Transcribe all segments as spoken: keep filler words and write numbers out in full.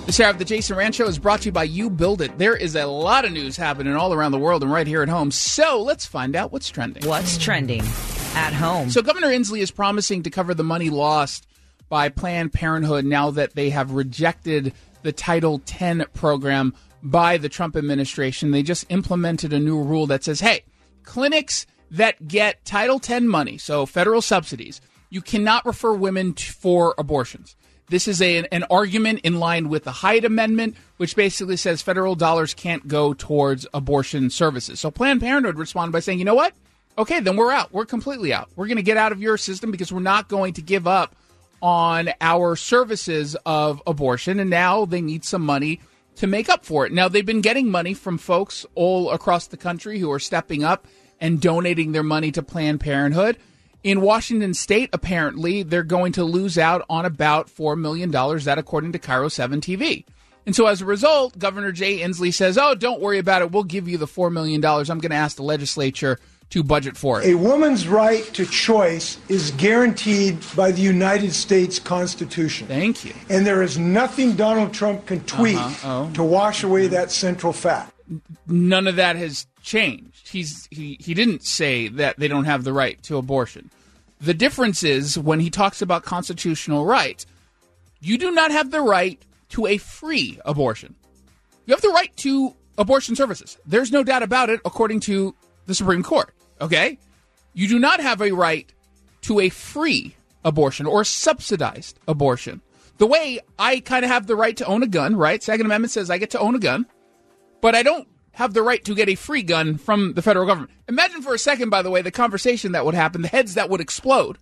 This hour of the Jason Rand Show is brought to you by You Build It. There is a lot of news happening all around the world and right here at home. So let's find out what's trending. What's trending at home? So Governor Inslee is promising to cover the money lost by Planned Parenthood now that they have rejected the Title ten program by the Trump administration. They just implemented a new rule that says, hey, clinics that get Title ten money, so federal subsidies, you cannot refer women to, for abortions. This is a, an argument in line with the Hyde Amendment, which basically says federal dollars can't go towards abortion services. So Planned Parenthood responded by saying, you know what? Okay, then we're out. We're completely out. We're going to get out of your system because we're not going to give up on our services of abortion. And now they need some money to make up for it. Now, they've been getting money from folks all across the country who are stepping up and donating their money to Planned Parenthood. In Washington State, apparently, they're going to lose out on about four million dollars, that according to Cairo seven T V. And so as a result, Governor Jay Inslee says, oh, don't worry about it. We'll give you the four million dollars. I'm going to ask the legislature to budget for it. A woman's right to choice is guaranteed by the United States Constitution. Thank you. And there is nothing Donald Trump can tweet uh-huh. oh. to wash away that central fact. None of that has changed. He's he, he didn't say that they don't have the right to abortion. The difference is when he talks about constitutional rights, you do not have the right to a free abortion. You have the right to abortion services. There's no doubt about it, according to the Supreme Court. Okay? You do not have a right to a free abortion or subsidized abortion. The way I kind of have the right to own a gun, right? Second Amendment says I get to own a gun, but I don't have the right to get a free gun from the federal government. Imagine for a second, by the way, the conversation that would happen, the heads that would explode.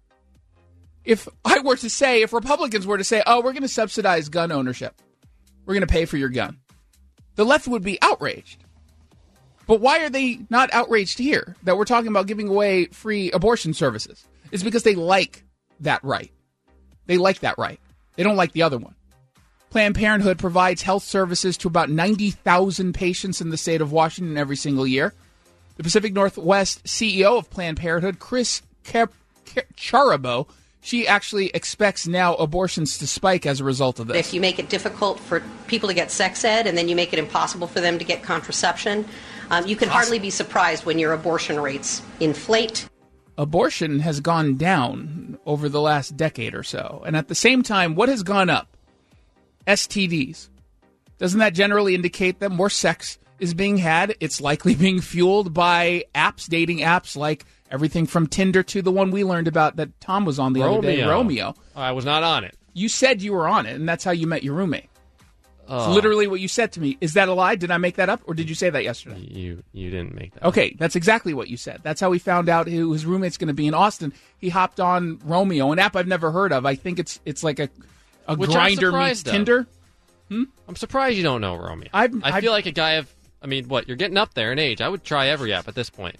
If I were to say, if Republicans were to say, oh, we're going to subsidize gun ownership, we're going to pay for your gun, the left would be outraged. But why are they not outraged here that we're talking about giving away free abortion services? It's because they like that right. They like that right. They don't like the other one. Planned Parenthood provides health services to about ninety thousand patients in the state of Washington every single year. The Pacific Northwest C E O of Planned Parenthood, Chris Charibo, she actually expects now abortions to spike as a result of this. If you make it difficult for people to get sex ed and then you make it impossible for them to get contraception, um, you can awesome. hardly be surprised when your abortion rates inflate. Abortion has gone down over the last decade or so. And at the same time, what has gone up? S T Ds. Doesn't that generally indicate that more sex is being had? It's likely being fueled by apps, dating apps, like everything from Tinder to the one we learned about that Tom was on the Romeo. other day, Romeo. I was not on it. You said you were on it, and that's how you met your roommate. Oh. It's literally what you said to me. Is that a lie? Did I make that up, or did you say that yesterday? You you didn't make that Okay, up. That's exactly what you said. That's how we found out who his roommate's going to be in Austin. He hopped on Romeo, an app I've never heard of. I think it's it's like a, a Which grinder meets of. Tinder. Hmm? I'm surprised you don't know Romeo. I've, I I've, feel like a guy of, I mean, what, you're getting up there in age. I would try every app at this point.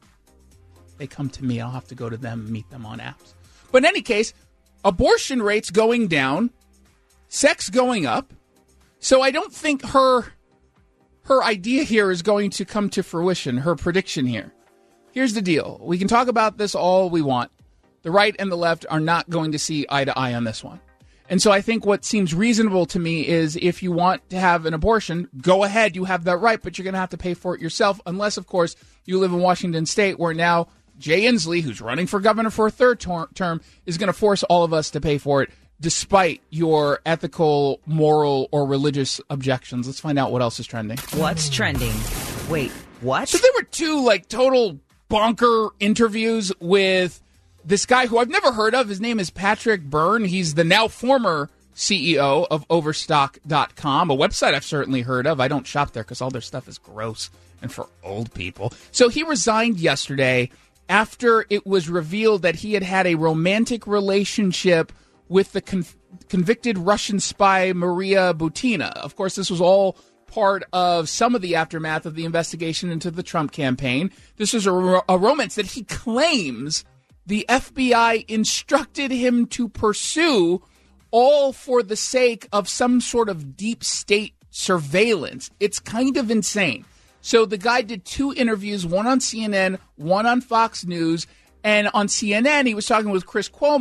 They come to me. I'll have to go to them, meet them on apps. But in any case, abortion rates going down, sex going up. So I don't think her her idea here is going to come to fruition, her prediction here. Here's the deal. We can talk about this all we want. The right and the left are not going to see eye to eye on this one. And so I think what seems reasonable to me is if you want to have an abortion, go ahead, you have that right, but you're going to have to pay for it yourself, unless, of course, you live in Washington State, where now Jay Inslee, who's running for governor for a third ter- term, is going to force all of us to pay for it, despite your ethical, moral, or religious objections. Let's find out what else is trending. What's trending? Wait, what? So there were two, like, total bonker interviews with this guy who I've never heard of. His name is Patrick Byrne. He's the now former C E O of Overstock dot com, a website I've certainly heard of. I don't shop there because all their stuff is gross and for old people. So he resigned yesterday after it was revealed that he had had a romantic relationship with the con- convicted Russian spy Maria Butina. Of course, this was all part of some of the aftermath of the investigation into the Trump campaign. This is a, ro- a romance that he claims the F B I instructed him to pursue, all for the sake of some sort of deep state surveillance. It's kind of insane. So the guy did two interviews, one on C N N, one on Fox News. And on C N N, he was talking with Chris Cuomo.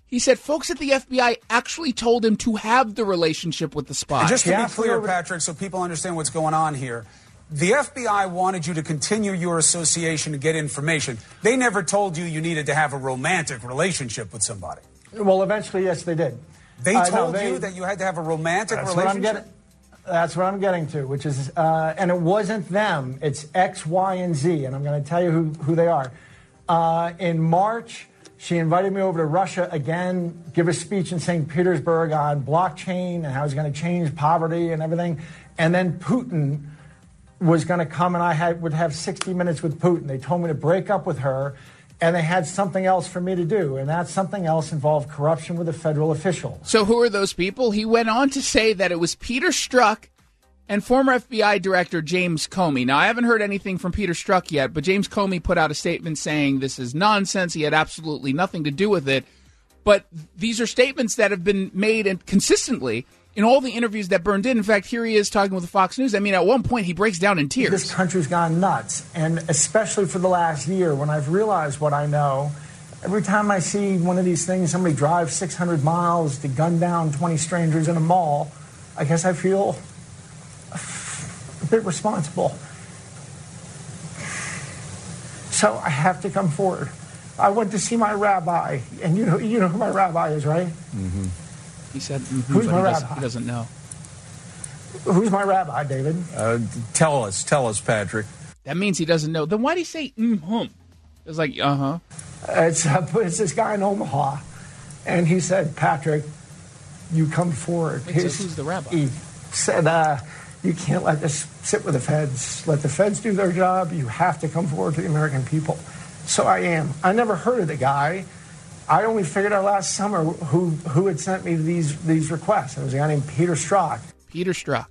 He said folks at the F B I actually told him to have the relationship with the spy. And just to Yeah, be clear, over- Patrick, so people understand what's going on here, the F B I wanted you to continue your association to get information. They never told you you needed to have a romantic relationship with somebody. Well, eventually, yes, they did. They Uh, no, told they- you that you had to have a romantic That's what I'm relationship? getting. That's what I'm getting to, which is, uh, and it wasn't them. It's X, Y, and Z, and I'm going to tell you who, who they are. Uh, in March, she invited me over to Russia again, give a speech in Saint Petersburg on blockchain and how it's going to change poverty and everything. And then Putin was going to come, and I had, would have sixty minutes with Putin. They told me to break up with her, and they had something else for me to do, and that something else involved corruption with a federal official. So who are those people? He went on to say that it was Peter Strzok and former F B I Director James Comey. Now, I haven't heard anything from Peter Strzok yet, but James Comey put out a statement saying this is nonsense. He had absolutely nothing to do with it. But these are statements that have been made and consistently in all the interviews that burned in. In fact, here he is talking with Fox News. I mean, at one point, he breaks down in tears. This country's gone nuts, and especially for the last year, when I've realized what I know, every time I see one of these things, somebody drives six hundred miles to gun down twenty strangers in a mall, I guess I feel a bit responsible. So I have to come forward. I went to see my rabbi, and you know, you know who my rabbi is, right? Mm-hmm. He said, mm-hmm, Who's but my he, doesn't, rabbi? he doesn't know. Who's my rabbi, David? Uh, tell us, tell us, Patrick. That means he doesn't know. Then why do you say, mm-hmm? It's like, uh-huh. It's, uh, it's this guy in Omaha, and he said, Patrick, you come forward. Wait, so who's the rabbi? He said, uh, you can't let this sit with the feds. Let the feds do their job. You have to come forward to the American people. So I am. I never heard of the guy. I only figured out last summer who who had sent me these these requests. It was a guy named Peter Strzok. Peter Strzok.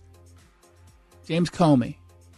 James Comey.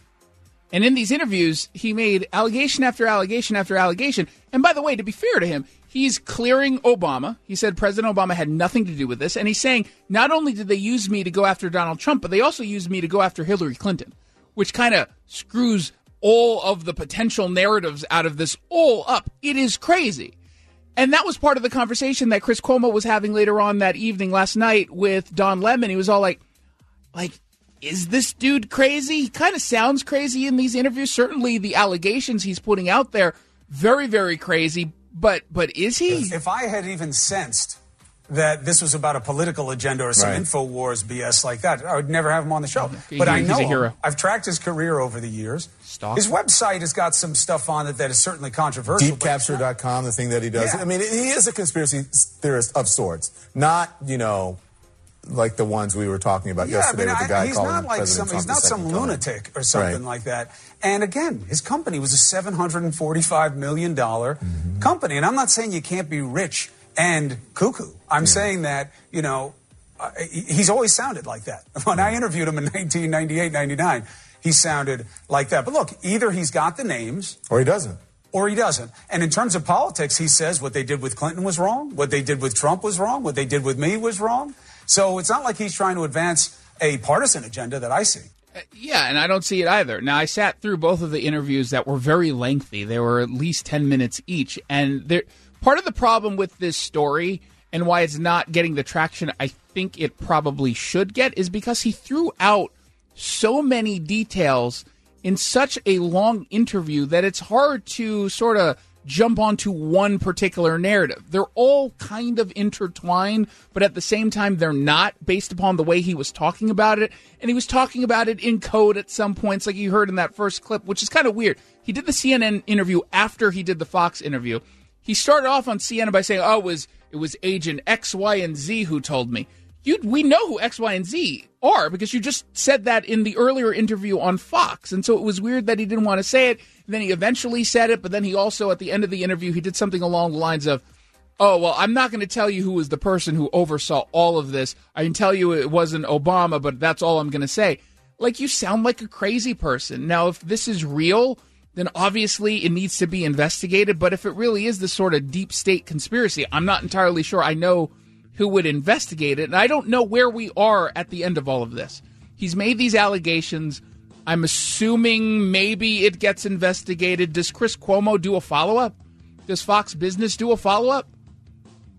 And in these interviews, he made allegation after allegation after allegation. And by the way, to be fair to him, he's clearing Obama. He said President Obama had nothing to do with this. And he's saying, not only did they use me to go after Donald Trump, but they also used me to go after Hillary Clinton, which kind of screws all of the potential narratives out of this all up. It is crazy. And that was part of the conversation that Chris Cuomo was having later on that evening last night with Don Lemon. He was all like, like, is this dude crazy? He kind of sounds crazy in these interviews. Certainly the allegations he's putting out there, very, very crazy. But but is he? If I had even sensed that this was about a political agenda or some Right. InfoWars B S like that, I would never have him on the show. He- But I he's know a hero. him. I've tracked his career over the years. Stalker. His website has got some stuff on it that is certainly controversial. deep capture dot com, the thing that he does. Yeah. I mean, he is a conspiracy theorist of sorts. Not, you know, like the ones we were talking about Yeah, I yesterday mean, with the I, guy he's calling not like President some, he's Trump not the some second coming. lunatic or something Right. like that. And again, his company was a seven hundred forty-five million dollars Mm-hmm. company. And I'm not saying you can't be rich and cuckoo. I'm saying that, you know, uh, he- he's always sounded like that. When I interviewed him in nineteen ninety-eight, ninety-nine, he sounded like that. But look, either he's got the names Or he doesn't. or he doesn't. And in terms of politics, he says what they did with Clinton was wrong, what they did with Trump was wrong, what they did with me was wrong. So it's not like he's trying to advance a partisan agenda that I see. Yeah, and I don't see it either. Now, I sat through both of the interviews that were very lengthy. They were at least ten minutes each. And there, part of the problem with this story and why it's not getting the traction I think it probably should get is because he threw out so many details in such a long interview that it's hard to sort of jump onto one particular narrative. They're all kind of intertwined, but at the same time, they're not, based upon the way he was talking about it. And he was talking about it in code at some points, like you heard in that first clip, which is kind of weird. He did the C N N interview after he did the Fox interview. He started off on C N N by saying, oh, it was, it was Agent X, Y, and Z who told me. You, we know who X, Y, and Z are because you just said that in the earlier interview on Fox. And so it was weird that he didn't want to say it. And then he eventually said it, but then he also, at the end of the interview, he did something along the lines of, oh, well, I'm not going to tell you who was the person who oversaw all of this. I can tell you it wasn't Obama, but that's all I'm going to say. Like, you sound like a crazy person. Now, if this is real, then obviously it needs to be investigated. But if it really is this sort of deep state conspiracy, I'm not entirely sure I know who would investigate it. And I don't know where we are at the end of all of this. He's made these allegations. I'm assuming maybe it gets investigated. Does Chris Cuomo do a follow-up? Does Fox Business do a follow-up?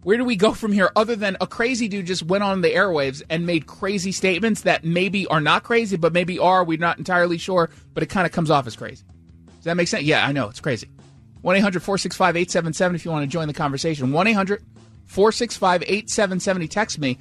Where do we go from here other than a crazy dude just went on the airwaves and made crazy statements that maybe are not crazy, but maybe are. We're not entirely sure, but it kind of comes off as crazy. Does that make sense? Yeah, I know. It's crazy. one eight hundred four six five eight seven seven if you want to join the conversation. one eight hundred four six five eight seven seven. Text me.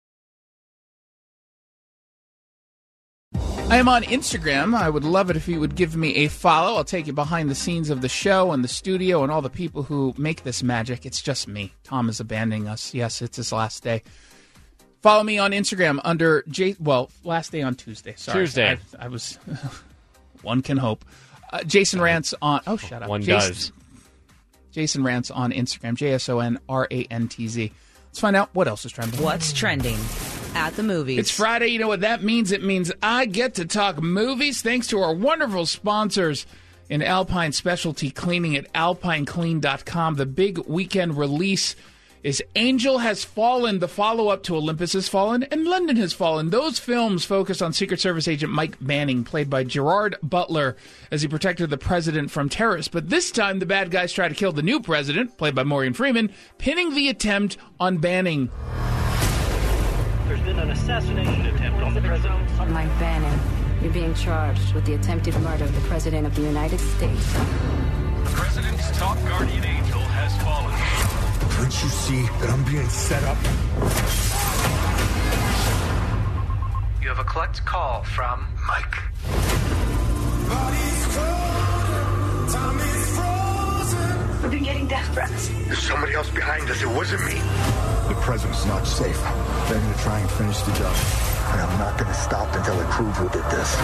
I am on Instagram. I would love it if you would give me a follow. I'll take you behind the scenes of the show and the studio and all the people who make this magic. It's just me. Tom is abandoning us. Yes, it's his last day. Follow me on Instagram under J. Well, last day on Tuesday. Sorry, Tuesday. I, I was. One can hope. Uh, Jason Rantz on. Oh, shut up. One Jason, does. Jason Rantz on Instagram. J S O N R A N T Z. Let's find out what else is trending. What's trending at the movies? It's Friday. You know what that means? It means I get to talk movies thanks to our wonderful sponsors in Alpine Specialty Cleaning at alpine clean dot com. The big weekend release is Angel Has Fallen, the follow-up to Olympus Has Fallen, and London Has Fallen. Those films focus on Secret Service agent Mike Manning, played by Gerard Butler, as he protected the president from terrorists. But this time, the bad guys try to kill the new president, played by Morgan Freeman, pinning the attempt on Banning. There's been an assassination attempt on the president. Mike Banning, you're being charged with the attempted murder of the President of the United States. The president's top guardian angel has fallen. Can't you see that I'm being set up? You have a collect call from Mike. We've been getting death threats. There's somebody else behind us. It wasn't me. The president's not safe. They're going to try and finish the job. And I'm not going to stop until I prove who did this.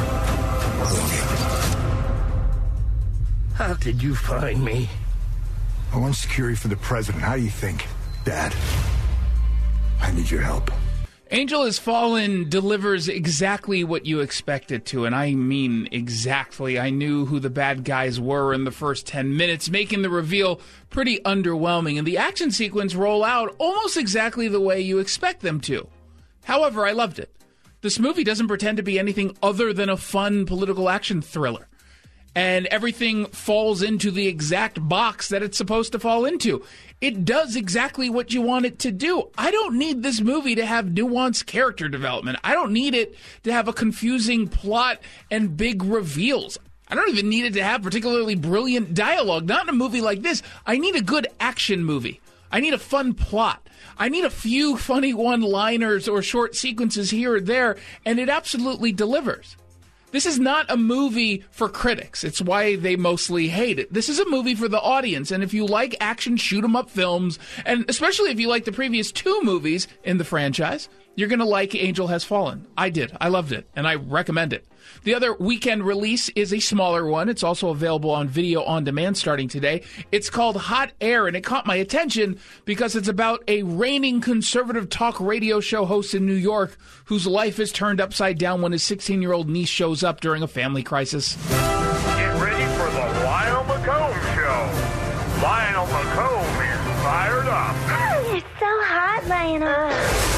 How did you find me? I want security for the president. How do you think, Dad? I need your help. Angel Has Fallen delivers exactly what you expect it to, and I mean exactly. I knew who the bad guys were in the first ten minutes, making the reveal pretty underwhelming, and the action sequence roll out almost exactly the way you expect them to. However, I loved it. This movie doesn't pretend to be anything other than a fun political action thriller. And everything falls into the exact box that it's supposed to fall into. It does exactly what you want it to do. I don't need this movie to have nuanced character development. I don't need it to have a confusing plot and big reveals. I don't even need it to have particularly brilliant dialogue. Not in a movie like this. I need a good action movie. I need a fun plot. I need a few funny one-liners or short sequences here or there, and it absolutely delivers. This is not a movie for critics. It's why they mostly hate it. This is a movie for the audience, and if you like action shoot-'em-up films, and especially if you like the previous two movies in the franchise, you're going to like Angel Has Fallen. I did. I loved it, and I recommend it. The other weekend release is a smaller one. It's also available on video on demand starting today. It's called Hot Air, and it caught my attention because it's about a reigning conservative talk radio show host in New York whose life is turned upside down when his sixteen-year-old niece shows up during a family crisis. Get ready for the Lionel McComb Show. Lionel McComb is fired up. Oh, you're so hot, Lionel.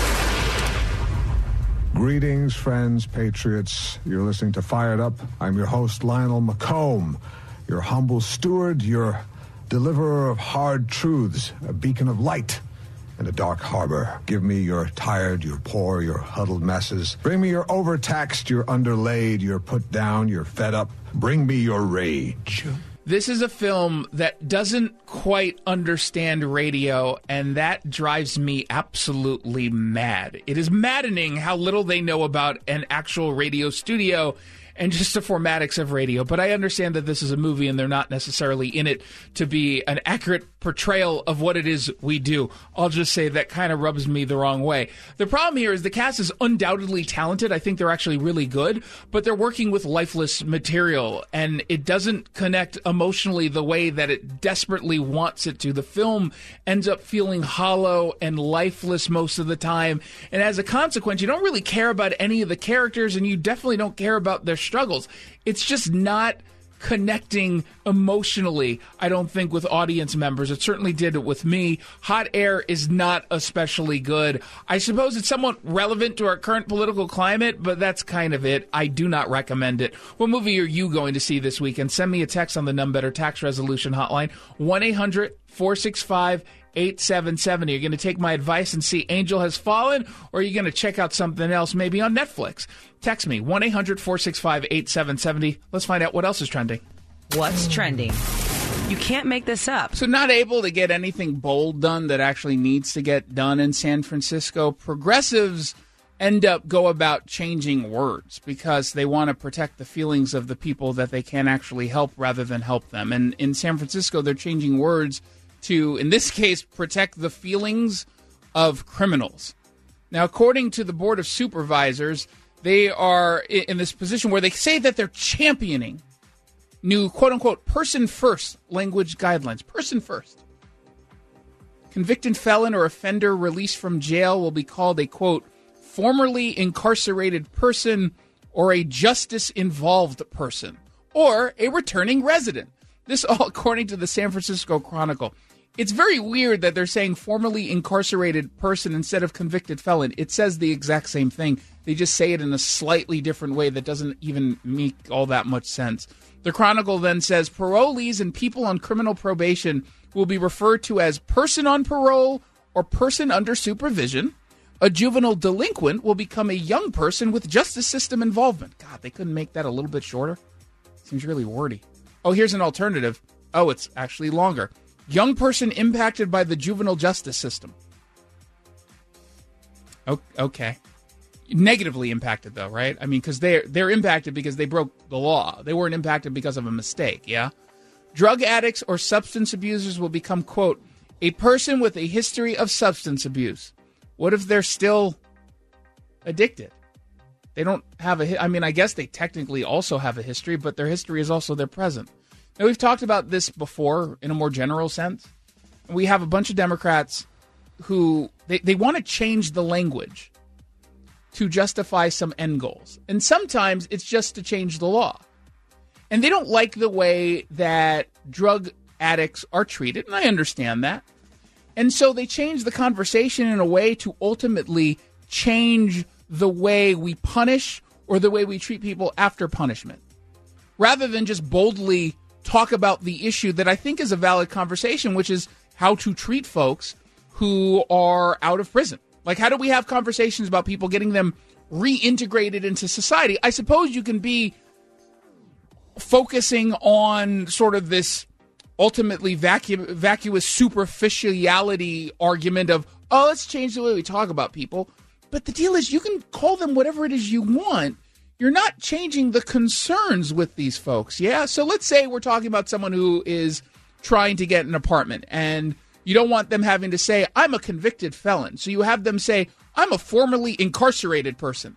Greetings, friends, patriots. You're listening to Fired Up. I'm your host, Lionel McComb, your humble steward, your deliverer of hard truths, a beacon of light in a dark harbor. Give me your tired, your poor, your huddled messes. Bring me your overtaxed, your underlaid, your put down, your fed up. Bring me your rage. This is a film that doesn't quite understand radio, and that drives me absolutely mad. It is maddening how little they know about an actual radio studio and just the formatics of radio. But I understand that this is a movie and they're not necessarily in it to be an accurate portrayal of what it is we do. I'll just say that kind of rubs me the wrong way. The problem here is the cast is undoubtedly talented. I think they're actually really good, but they're working with lifeless material, and it doesn't connect emotionally the way that it desperately wants it to. The film ends up feeling hollow and lifeless most of the time, and as a consequence, you don't really care about any of the characters, and you definitely don't care about their struggles. It's just not connecting emotionally, I don't think, with audience members. It certainly did it with me. Hot Air is not especially good. I suppose it's somewhat relevant to our current political climate, but that's kind of it. I do not recommend it. What movie are you going to see this weekend? Send me a text on the Numbetter Tax Resolution Hotline, one eight hundred four six five eight seven seven zero. Are you going to take my advice and see Angel Has Fallen, or are you going to check out something else maybe on Netflix? Text me, one eight hundred four six five eight seven seven zero. Let's find out what else is trending. What's trending? You can't make this up. So not able to get anything bold done that actually needs to get done in San Francisco. Progressives end up go about changing words because they want to protect the feelings of the people that they can actually help rather than help them. And in San Francisco, they're changing words to, in this case, protect the feelings of criminals. Now, according to the Board of Supervisors, they are in this position where they say that they're championing new, quote-unquote, person-first language guidelines. Person-first. Convicted felon or offender released from jail will be called a, quote, formerly incarcerated person or a justice-involved person or a returning resident. This all according to the San Francisco Chronicle. It's very weird that they're saying formerly incarcerated person instead of convicted felon. It says the exact same thing. They just say it in a slightly different way that doesn't even make all that much sense. The Chronicle then says parolees and people on criminal probation will be referred to as person on parole or person under supervision. A juvenile delinquent will become a young person with justice system involvement. God, they couldn't make that a little bit shorter? Seems really wordy. Oh, here's an alternative. Oh, it's actually longer. Young person impacted by the juvenile justice system. Okay. Negatively impacted, though, right? I mean, because they're, they're impacted because they broke the law. They weren't impacted because of a mistake, yeah? Drug addicts or substance abusers will become, quote, a person with a history of substance abuse. What if they're still addicted? They don't have a... I mean, I guess they technically also have a history, but their history is also their present. Now, we've talked about this before in a more general sense. We have a bunch of Democrats who... They, they want to change the language to justify some end goals. And sometimes it's just to change the law. And they don't like the way that drug addicts are treated, and I understand that. And so they change the conversation in a way to ultimately change the way we punish or the way we treat people after punishment, rather than just boldly talk about the issue that I think is a valid conversation, which is how to treat folks who are out of prison. Like, how do we have conversations about people, getting them reintegrated into society? I suppose you can be focusing on sort of this ultimately vacu- vacuous superficiality argument of, oh, let's change the way we talk about people. But the deal is, you can call them whatever it is you want. You're not changing the concerns with these folks, yeah? So let's say we're talking about someone who is trying to get an apartment, and you don't want them having to say, I'm a convicted felon. So you have them say, I'm a formerly incarcerated person.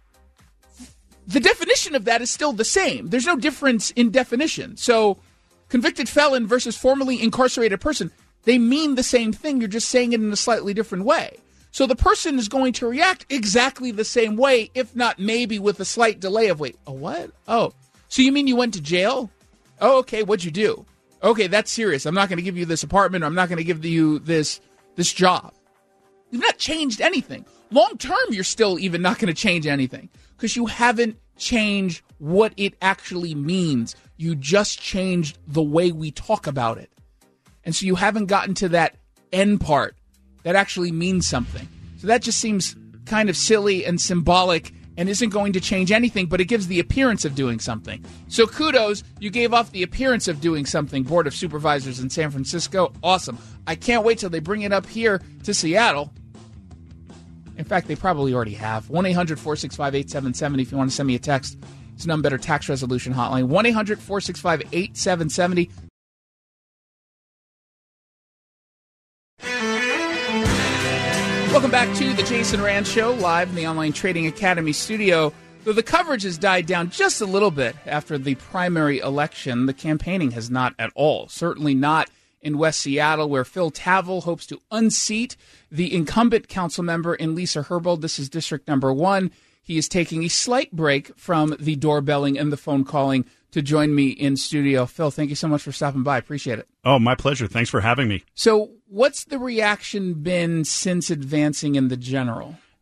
The definition of that is still the same. There's no difference in definition. So convicted felon versus formerly incarcerated person, they mean the same thing. You're just saying it in a slightly different way. So the person is going to react exactly the same way, if not maybe with a slight delay of, wait, a what? Oh, so you mean you went to jail? Oh, okay, what'd you do? Okay, that's serious. I'm not going to give you this apartment. I'm not going to give you this this job. You've not changed anything. Long term, you're still even not going to change anything because you haven't changed what it actually means. You just changed the way we talk about it. And so you haven't gotten to that end part that actually means something. So that just seems kind of silly and symbolic and isn't going to change anything, but it gives the appearance of doing something. So kudos, you gave off the appearance of doing something, Board of Supervisors in San Francisco. Awesome. I can't wait till they bring it up here to Seattle. In fact, they probably already have. one eight hundred four six five eight seven seven zero if you want to send me a text. It's None Better Tax Resolution Hotline. one eight hundred four six five eight seven seven zero. Welcome back to the Jason Rand Show, live in the Online Trading Academy studio. Though the coverage has died down just a little bit after the primary election, the campaigning has not at all. Certainly not in West Seattle, where Phil Tavel hopes to unseat the incumbent council member in Lisa Herbold. This is district number one. He is taking a slight break from the doorbelling and the phone calling to join me in studio. Phil, thank you so much for stopping by. Appreciate it. Oh, my pleasure. Thanks for having me. So what's the reaction been since advancing in the general?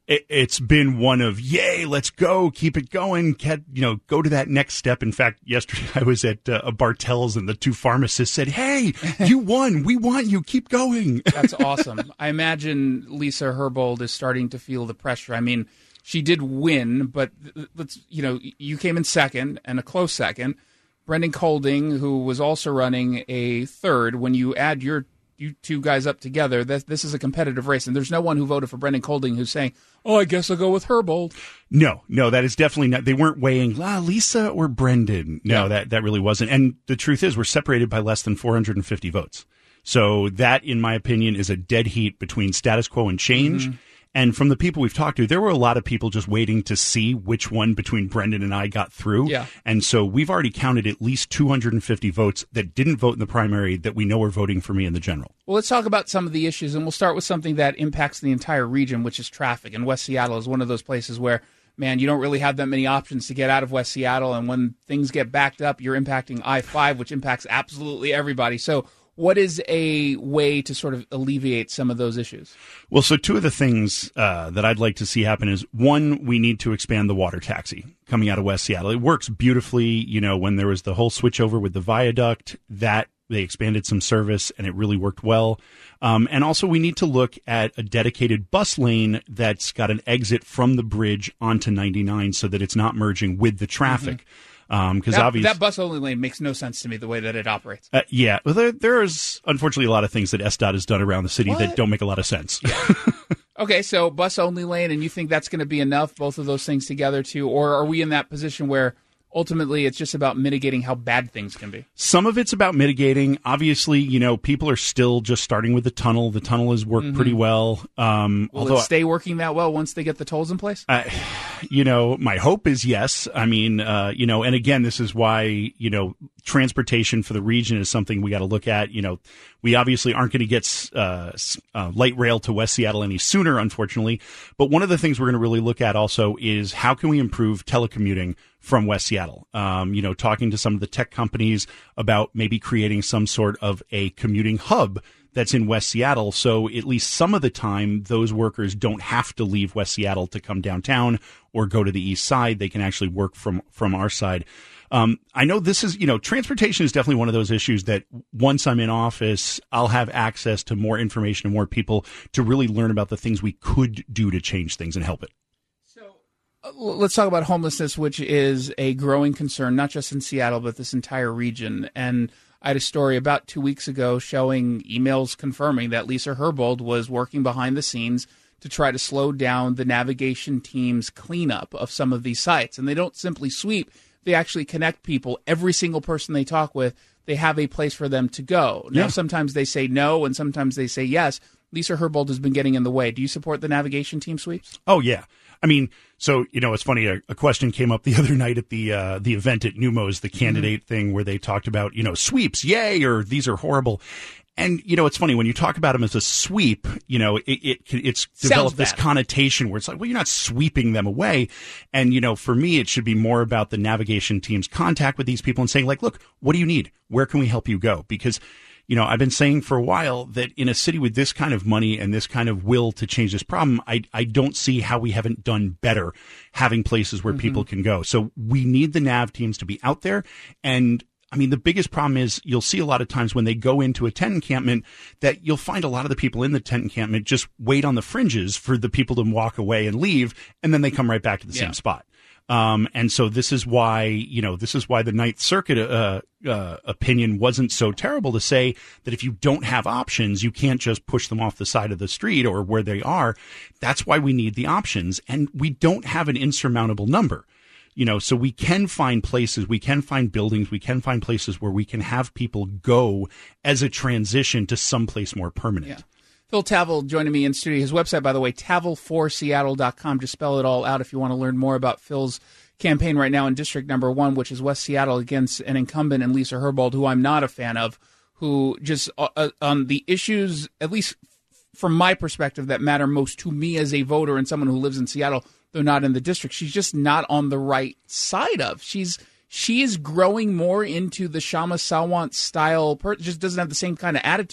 it, it's been one of, yay, let's go, keep it going, get, you know, go to that next step. In fact, yesterday I was at uh, a Bartell's and the two pharmacists said, hey, you won. We want you. Keep going. That's awesome. I imagine Lisa Herbold is starting to feel the pressure. I mean, she did win, but let's, you know, you came in second and a close second. Brendan Colding, who was also running a third, when you add your you two guys up together, this, this is a competitive race, and there's no one who voted for Brendan Colding who's saying, oh, I guess I'll go with Herbold. No, no, that is definitely not. They weren't weighing, ah, Lisa or Brendan. No, yeah. that, that really wasn't. And the truth is, we're separated by less than four hundred fifty votes. So that, in my opinion, is a dead heat between status quo and change. Mm-hmm. And from the people we've talked to, there were a lot of people just waiting to see which one between Brendan and I got through. Yeah. And so we've already counted at least two hundred fifty votes that didn't vote in the primary that we know are voting for me in the general. Well, let's talk about some of the issues, and we'll start with something that impacts the entire region, which is traffic. And West Seattle is one of those places where, man, you don't really have that many options to get out of West Seattle. And when things get backed up, you're impacting I five, which impacts absolutely everybody. So what is a way to sort of alleviate some of those issues? Well, so two of the things uh, that I'd like to see happen is, one, we need to expand the water taxi coming out of West Seattle. It works beautifully. You know, when there was the whole switchover with the viaduct, that they expanded some service and it really worked well. Um, and also we need to look at a dedicated bus lane that's got an exit from the bridge onto ninety-nine so that it's not merging with the traffic. Mm-hmm. Um, because that, obviously that bus only lane makes no sense to me the way that it operates. Uh, yeah, well, there, there's unfortunately a lot of things that S D O T has done around the city what? that don't make a lot of sense. Yeah. Okay, so bus only lane, and you think that's going to be enough, both of those things together too, or are we in that position where ultimately it's just about mitigating how bad things can be? Some of it's about mitigating. Obviously, you know, people are still just starting with the tunnel. The tunnel has worked mm-hmm. pretty well. Um, Will although it stay working that well once they get the tolls in place? Uh, you know, my hope is yes. I mean, uh, you know, and again, this is why, you know, transportation for the region is something we got to look at. You know, we obviously aren't going to get uh, uh, light rail to West Seattle any sooner, unfortunately. But one of the things we're going to really look at also is how can we improve telecommuting from West Seattle? Um, you know, talking to some of the tech companies about maybe creating some sort of a commuting hub that's in West Seattle. So at least some of the time, those workers don't have to leave West Seattle to come downtown or go to the east side. They can actually work from, from our side. Um, I know this is, you know, transportation is definitely one of those issues that once I'm in office, I'll have access to more information and more people to really learn about the things we could do to change things and help it. Let's talk about homelessness, which is a growing concern, not just in Seattle, but this entire region. And I had a story about two weeks ago showing emails confirming that Lisa Herbold was working behind the scenes to try to slow down the navigation team's cleanup of some of these sites. And they don't simply sweep. They actually connect people. Every single person they talk with, they have a place for them to go. Now, yeah. Sometimes they say no, and sometimes they say yes. Lisa Herbold has been getting in the way. Do you support the navigation team sweeps? Oh, yeah. I mean, so, you know, it's funny. A, a question came up the other night at the uh, the event at Numos, the candidate mm-hmm. thing, where they talked about, you know, sweeps, yay, or these are horrible. And, you know, it's funny when you talk about them as a sweep, you know, it, it it's developed this connotation where it's like, well, you're not sweeping them away. And, you know, for me, it should be more about the navigation team's contact with these people and saying, like, look, what do you need? Where can we help you go? Because, you know, I've been saying for a while that in a city with this kind of money and this kind of will to change this problem, I, I don't see how we haven't done better having places where mm-hmm. people can go. So we need the nav teams to be out there. And I mean, the biggest problem is you'll see a lot of times when they go into a tent encampment that you'll find a lot of the people in the tent encampment just wait on the fringes for the people to walk away and leave, and then they come right back to the yeah. same spot. Um, and so this is why, you know, this is why the Ninth Circuit uh, uh, opinion wasn't so terrible to say that if you don't have options, you can't just push them off the side of the street or where they are. That's why we need the options, and we don't have an insurmountable number. You know, so we can find places, we can find buildings, we can find places where we can have people go as a transition to someplace more permanent. Yeah. Phil Tavel joining me in studio. His website, by the way, tavel for seattle dot com. Just spell it all out if you want to learn more about Phil's campaign right now in District Number One, which is West Seattle, against an incumbent in Lisa Herbold, who I'm not a fan of, who just uh, on the issues, at least from my perspective, that matter most to me as a voter and someone who lives in Seattle, though not in the district, she's just not on the right side of. She's she is growing more into the Kshama Sawant style. Per- just doesn't have the same kind of attitude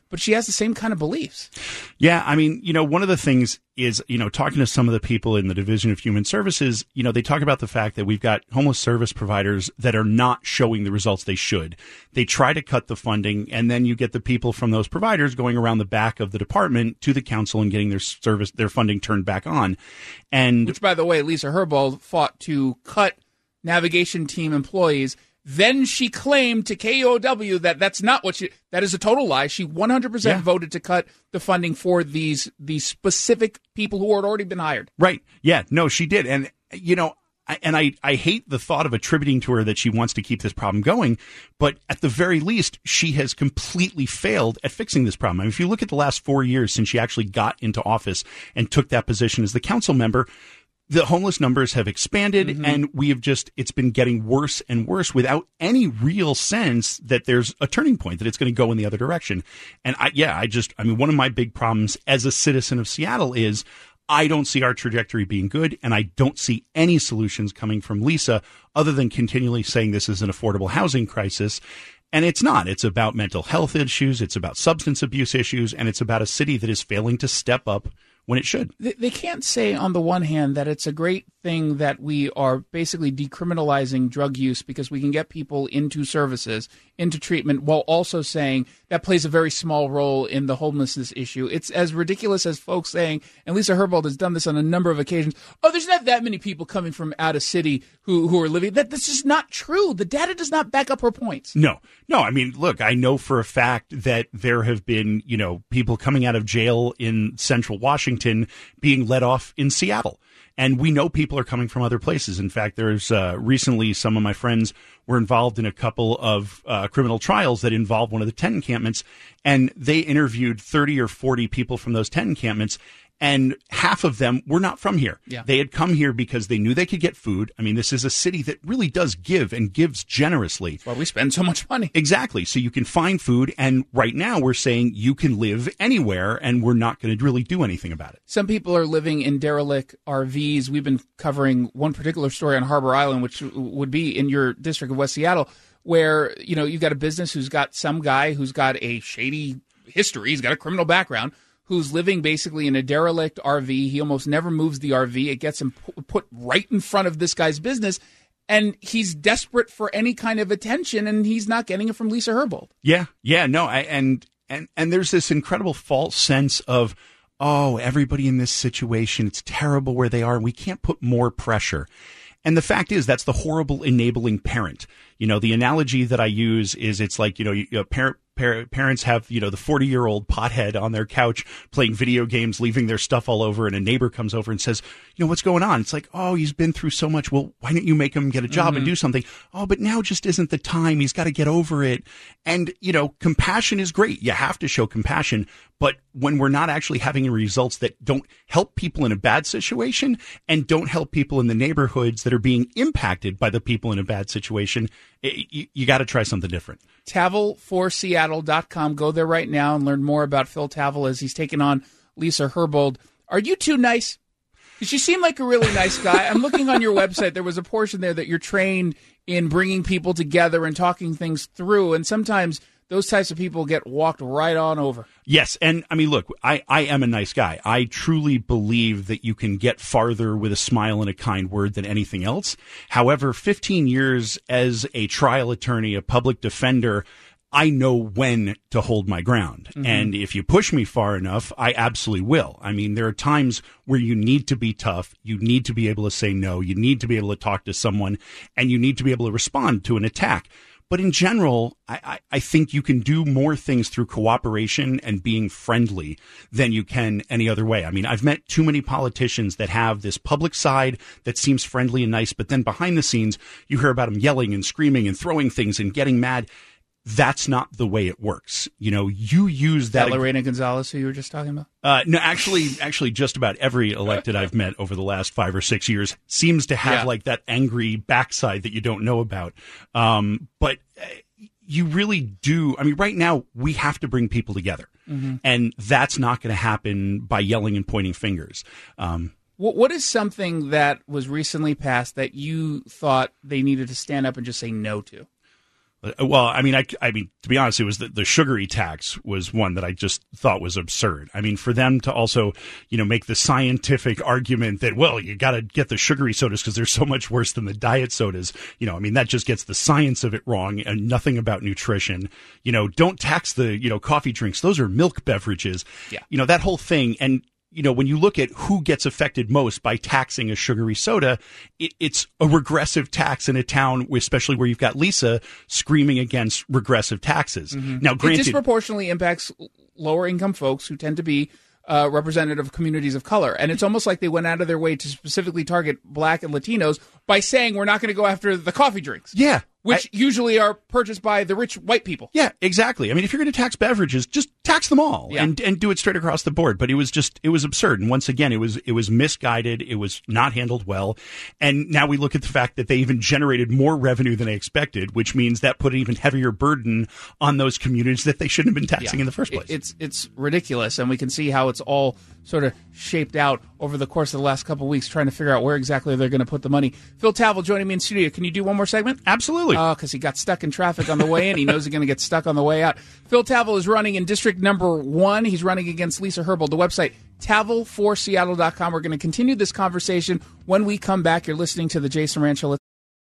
but she has the same kind of beliefs. Yeah, I mean, you know, one of the things is, you know, talking to some of the people in the Division of Human Services, you know, they talk about the fact that we've got homeless service providers that are not showing the results they should. They try to cut the funding, and then you get the people from those providers going around the back of the department to the council and getting their service, their funding turned back on. And which, by the way, Lisa Herbold fought to cut navigation team employees. Then she claimed to K O W that that's not what she, that is a total lie. She one hundred percent Yeah. voted to cut the funding for these, these specific people who had already been hired. Right. Yeah, no, she did. And, you know, I, and I, I hate the thought of attributing to her that she wants to keep this problem going, but at the very least, she has completely failed at fixing this problem. I mean, if you look at the last four years since she actually got into office and took that position as the council member, the homeless numbers have expanded, mm-hmm. and we have just, it's been getting worse and worse without any real sense that there's a turning point, that it's going to go in the other direction. And I, yeah, I just, I mean, one of my big problems as a citizen of Seattle is I don't see our trajectory being good, and I don't see any solutions coming from Lisa other than continually saying this is an affordable housing crisis. And it's not. It's about mental health issues. It's about substance abuse issues. And it's about a city that is failing to step up when it should. They, they can't say on the one hand that it's a great thing that we are basically decriminalizing drug use because we can get people into services, into treatment, while also saying that plays a very small role in the homelessness issue. It's as ridiculous as folks saying, and Lisa Herbold has done this on a number of occasions, oh, there's not that many people coming from out of city who, who are living. That, that's just not true. The data does not back up her points. No, no. I mean, look, I know for a fact that there have been, you know, people coming out of jail in central Washington being let off in Seattle. And we know people are coming from other places. In fact, there's uh, recently some of my friends were involved in a couple of uh, criminal trials that involved one of the tent encampments. And they interviewed thirty or forty people from those tent encampments. And half of them were not from here. Yeah. They had come here because they knew they could get food. I mean, this is a city that really does give and gives generously. That's why we spend so much money. Exactly. So you can find food. And right now we're saying you can live anywhere and we're not going to really do anything about it. Some people are living in derelict R Vs. We've been covering one particular story on Harbor Island, which would be in your district of West Seattle, where, you know, you've got a business who's got some guy who's got a shady history. He's got a criminal background, who's living basically in a derelict R V. He almost never moves the R V. It gets him pu- put right in front of this guy's business, and he's desperate for any kind of attention, and he's not getting it from Lisa Herbold. Yeah, yeah, no, I, and and and there's this incredible false sense of, oh, everybody in this situation, it's terrible where they are, and we can't put more pressure. And the fact is, that's the horrible enabling parent. You know, the analogy that I use is it's like, you know, you, you know, parent, parent, parents have, you know, the forty-year-old pothead on their couch playing video games, leaving their stuff all over, and a neighbor comes over and says, you know, what's going on? It's like, oh, he's been through so much. Well, why don't you make him get a job mm-hmm. and do something? Oh, but now just isn't the time. He's got to get over it. And, you know, compassion is great. You have to show compassion. But when we're not actually having results that don't help people in a bad situation and don't help people in the neighborhoods that are being impacted by the people in a bad situation, it, you, you got to try something different. Tavel for Seattle dot com. Go there right now and learn more about Phil Tavel as he's taking on Lisa Herbold. Are you too nice? Because you seem like a really nice guy. I'm looking on your website. There was a portion there that you're trained in bringing people together and talking things through. And sometimes those types of people get walked right on over. Yes. And I mean, look, I, I am a nice guy. I truly believe that you can get farther with a smile and a kind word than anything else. However, fifteen years as a trial attorney, a public defender, I know when to hold my ground. Mm-hmm. And if you push me far enough, I absolutely will. I mean, there are times where you need to be tough. You need to be able to say no. You need to be able to talk to someone, and you need to be able to respond to an attack. But in general, I, I, I think you can do more things through cooperation and being friendly than you can any other way. I mean, I've met too many politicians that have this public side that seems friendly and nice, but then behind the scenes, you hear about them yelling and screaming and throwing things and getting mad. That's not the way it works. You know, you use that. Is that Lorena Gonzalez, who you were just talking about? Uh, no, actually, actually, just about every elected I've met over the last five or six years seems to have yeah. like that angry backside that you don't know about. Um, but uh, you really do. I mean, right now we have to bring people together, mm-hmm. and that's not going to happen by yelling and pointing fingers. Um, what, what is something that was recently passed that you thought they needed to stand up and just say no to? Uh, Well, I mean, I, I mean, to be honest, it was the, the sugary tax was one that I just thought was absurd. I mean, for them to also, you know, make the scientific argument that, well, you got to get the sugary sodas because they're so much worse than the diet sodas. You know, I mean, that just gets the science of it wrong and nothing about nutrition. You know, don't tax the, you know, coffee drinks. Those are milk beverages. Yeah. You know, that whole thing. And, you know, when you look at who gets affected most by taxing a sugary soda, it, it's a regressive tax in a town, especially where you've got Lisa screaming against regressive taxes. Mm-hmm. Now, granted, it disproportionately impacts lower income folks who tend to be uh, representative of communities of color. And it's almost like they went out of their way to specifically target Black and Latinos by saying we're not going to go after the coffee drinks. Yeah. Which I, usually are purchased by the rich white people. Yeah, exactly. I mean, if you're going to tax beverages, just tax them all yeah. and and do it straight across the board. But it was just, it was absurd. And once again, it was it was misguided. It was not handled well. And now we look at the fact that they even generated more revenue than they expected, which means that put an even heavier burden on those communities that they shouldn't have been taxing yeah. in the first place. It, it's it's ridiculous. And we can see how it's all sort of shaped out over the course of the last couple of weeks, trying to figure out where exactly they're going to put the money. Phil Tavel joining me in studio. Can you do one more segment? Absolutely. Oh, uh, because he got stuck in traffic on the way in. He knows he's going to get stuck on the way out. Phil Tavel is running in district number one. He's running against Lisa Herbold. The website, tavel for seattle dot com. We're going to continue this conversation when we come back. You're listening to the Jason Rand Show.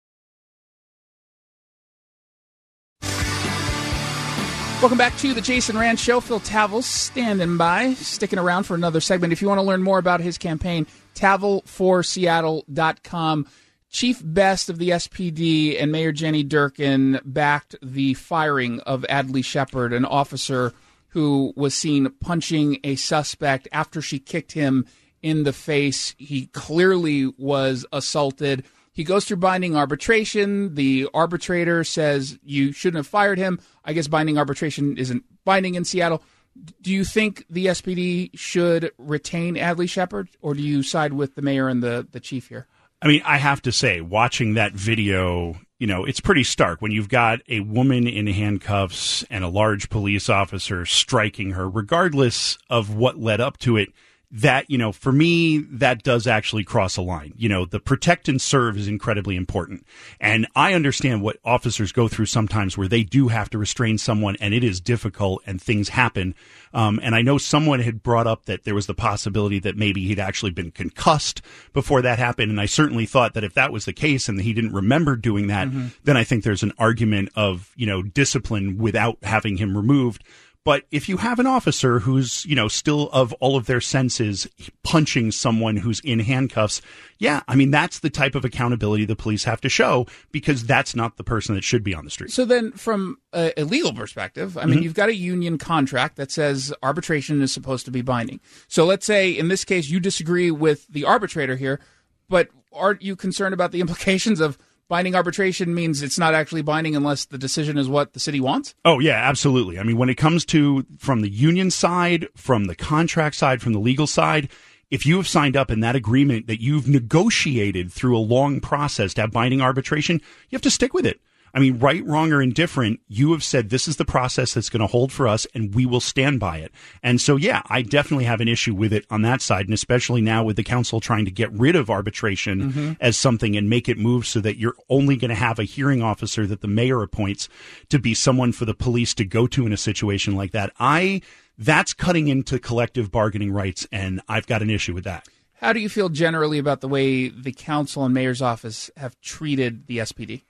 Welcome back to the Jason Rand Show. Phil Tavel standing by, sticking around for another segment. If you want to learn more about his campaign, tavel for seattle dot com. Chief Best of the S P D and Mayor Jenny Durkan backed the firing of Adley Shepard, an officer who was seen punching a suspect after she kicked him in the face. He clearly was assaulted. He goes through binding arbitration. The arbitrator says you shouldn't have fired him. I guess binding arbitration isn't binding in Seattle. Do you think the S P D should retain Adley Shepard, or do you side with the mayor and the, the chief here? I mean, I have to say, watching that video, you know, it's pretty stark when you've got a woman in handcuffs and a large police officer striking her, regardless of what led up to it. That, you know, for me, that does actually cross a line. You know, the protect and serve is incredibly important. And I understand what officers go through sometimes where they do have to restrain someone and it is difficult and things happen. Um, and I know someone had brought up that there was the possibility that maybe he'd actually been concussed before that happened. And I certainly thought that if that was the case and he didn't remember doing that, mm-hmm. then I think there's an argument of, you know, discipline without having him removed. But if you have an officer who's, you know, still of all of their senses punching someone who's in handcuffs, yeah, I mean, that's the type of accountability the police have to show because that's not the person that should be on the street. So then from a, a legal perspective, I mean, mm-hmm. you've got a union contract that says arbitration is supposed to be binding. So let's say in this case you disagree with the arbitrator here, but aren't you concerned about the implications of binding arbitration means it's not actually binding unless the decision is what the city wants? Oh, yeah, absolutely. I mean, when it comes to from the union side, from the contract side, from the legal side, if you have signed up in that agreement that you've negotiated through a long process to have binding arbitration, you have to stick with it. I mean, right, wrong, or indifferent, you have said this is the process that's going to hold for us, and we will stand by it. And so, yeah, I definitely have an issue with it on that side, and especially now with the council trying to get rid of arbitration mm-hmm. as something and make it move so that you're only going to have a hearing officer that the mayor appoints to be someone for the police to go to in a situation like that. I that's cutting into collective bargaining rights, and I've got an issue with that. How do you feel generally about the way the council and mayor's office have treated the S P D?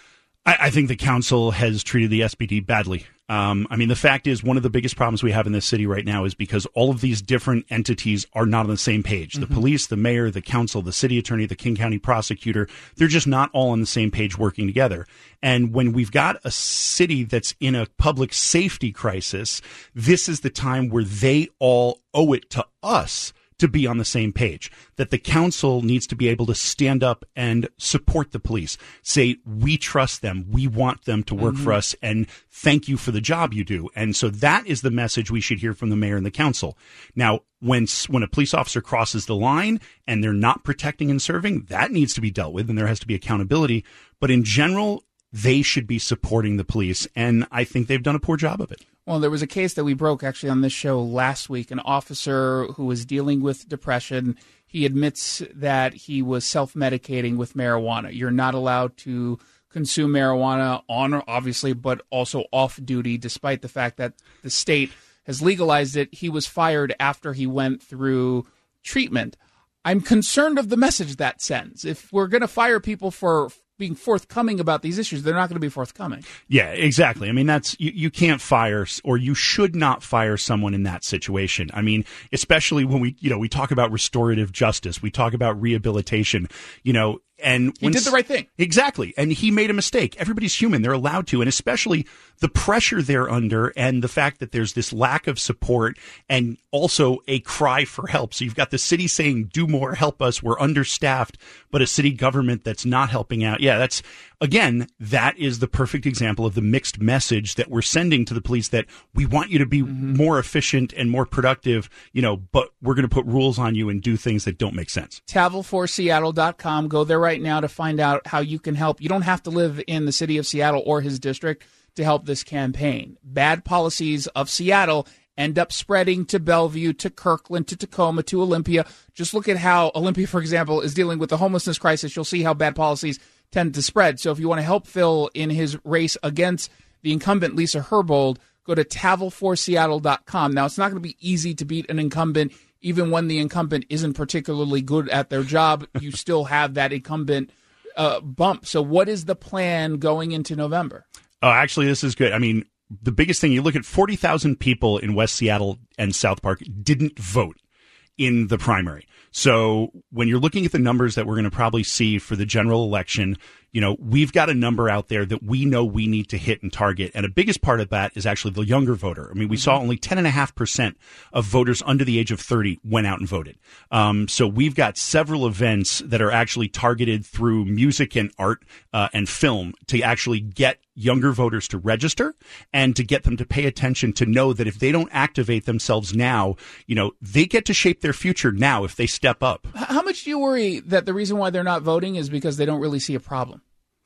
I, I think the council has treated the S P D badly. Um, I mean, the fact is one of the biggest problems we have in this city right now is because all of these different entities are not on the same page. Mm-hmm. The police, the mayor, the council, the city attorney, the King County prosecutor, they're just not all on the same page working together. And when we've got a city that's in a public safety crisis, this is the time where they all owe it to us to be on the same page, that the council needs to be able to stand up and support the police, say, we trust them, we want them to work mm-hmm. for us, and thank you for the job you do. And so that is the message we should hear from the mayor and the council. Now, when when a police officer crosses the line and they're not protecting and serving, that needs to be dealt with, and there has to be accountability. But in general, they should be supporting the police, and I think they've done a poor job of it. Well, there was a case that we broke actually on this show last week, an officer who was dealing with depression. He admits that he was self-medicating with marijuana. You're not allowed to consume marijuana on, obviously, but also off duty, despite the fact that the state has legalized it. He was fired after he went through treatment. I'm concerned of the message that sends. If we're going to fire people for being forthcoming about these issues, they're not going to be forthcoming. Yeah, exactly. I mean, that's you, you can't fire, or you should not fire someone in that situation. I mean, especially when we, you know, we talk about restorative justice, we talk about rehabilitation, you know, and he did the right thing. Exactly. And he made a mistake. Everybody's human. They're allowed to. And especially the pressure they're under and the fact that there's this lack of support and also a cry for help. So you've got the city saying, do more, help us. We're understaffed, but a city government that's not helping out. Yeah, that's, again, that is the perfect example of the mixed message that we're sending to the police, that we want you to be mm-hmm. more efficient and more productive, you know, but we're going to put rules on you and do things that don't make sense. Tavel for Seattle dot com. Go there right now to find out how you can help. You don't have to live in the city of Seattle or his district to help this campaign. Bad policies of Seattle end up spreading to Bellevue, to Kirkland, to Tacoma, to Olympia. Just look at how Olympia, for example, is dealing with the homelessness crisis. You'll see how bad policies tend to spread. So if you want to help Phil in his race against the incumbent Lisa Herbold, go to Tavel for Seattle dot com. Now, it's not going to be easy to beat an incumbent. Even when the incumbent isn't particularly good at their job, you still have that incumbent uh, bump. So what is the plan going into November? Oh, actually, this is good. I mean, the biggest thing, you look at forty thousand people in West Seattle and South Park didn't vote in the primary. So when you're looking at the numbers that we're going to probably see for the general election, you know, we've got a number out there that we know we need to hit and target. And a biggest part of that is actually the younger voter. I mean, we mm-hmm. saw only ten point five percent of voters under the age of thirty went out and voted. Um, so we've got several events that are actually targeted through music and art uh, and film to actually get younger voters to register and to get them to pay attention, to know that if they don't activate themselves now, you know, they get to shape their future now if they step up. How much do you worry that the reason why they're not voting is because they don't really see a problem?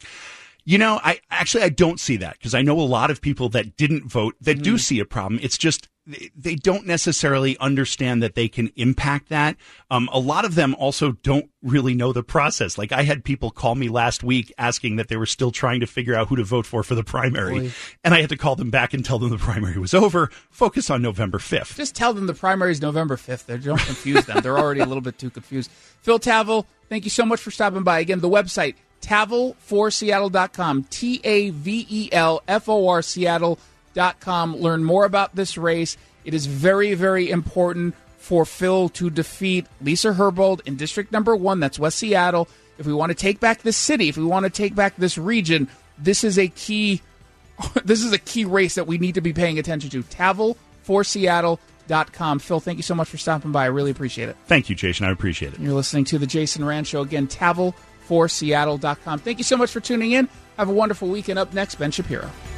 You know, I actually, I don't see that, because I know a lot of people that didn't vote that mm. do see a problem. It's just they don't necessarily understand that they can impact that. Um, a lot of them also don't really know the process. Like, I had people call me last week asking that they were still trying to figure out who to vote for for the primary. Boy. And I had to call them back and tell them the primary was over. Focus on November fifth. Just tell them the primary is November fifth. They don't confuse them. They're already a little bit too confused. Phil Tavel, thank you so much for stopping by. Again, the website, Tavel for Seattle dot com, T A V E L F O R Seattle dot com. Learn more about this race. It is very, very important for Phil to defeat Lisa Herbold in District Number One. That's West Seattle. If we want to take back this city, if we want to take back this region, this is a key. This is a key race that we need to be paying attention to. Tavel for Seattle dot com. Phil, thank you so much for stopping by. I really appreciate it. Thank you, Jason. I appreciate it. You're listening to the Jason Rand Show. Again, Tavel for Seattle dot com. Thank you so much for tuning in. Have a wonderful weekend. Up next, Ben Shapiro.